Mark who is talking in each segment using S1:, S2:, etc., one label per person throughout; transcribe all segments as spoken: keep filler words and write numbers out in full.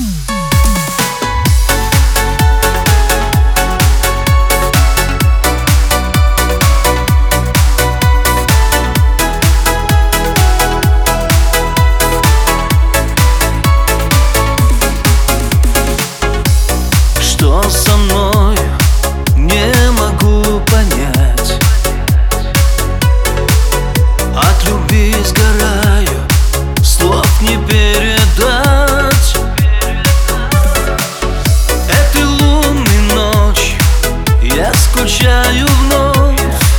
S1: Что со мной, не могу понять. От любви сгораю, слов не передать. Этой лунной ночью я скучаю вновь.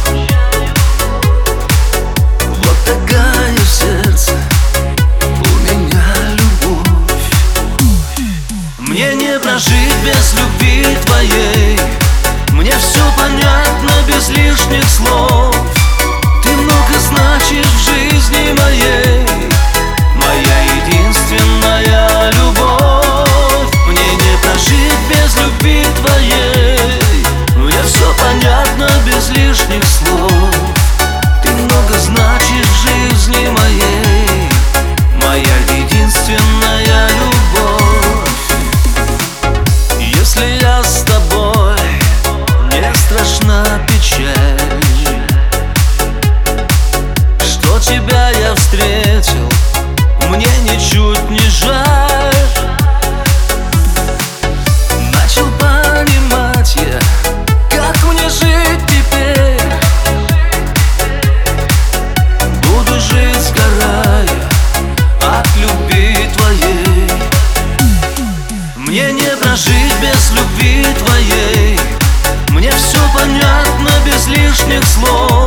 S1: Вот такая в сердце у меня любовь. Мне не прожить без любви твоей. Мне все понятно без лишних слов. Ты много значишь в жизни моей, моя единственная любовь. Мне не прожить без любви твоей. Мне все понятно без лишних слов. Ты много значишь в жизни моей, моя единственная любовь. Если я с тобой, не страшна печаль, что тебя я встретил, мне ничуть не жаль. Начал понимать я, как мне жить теперь. Буду жить, сгорая от любви твоей. Мне не прожить без любви твоей. Мне все понятно без лишних слов.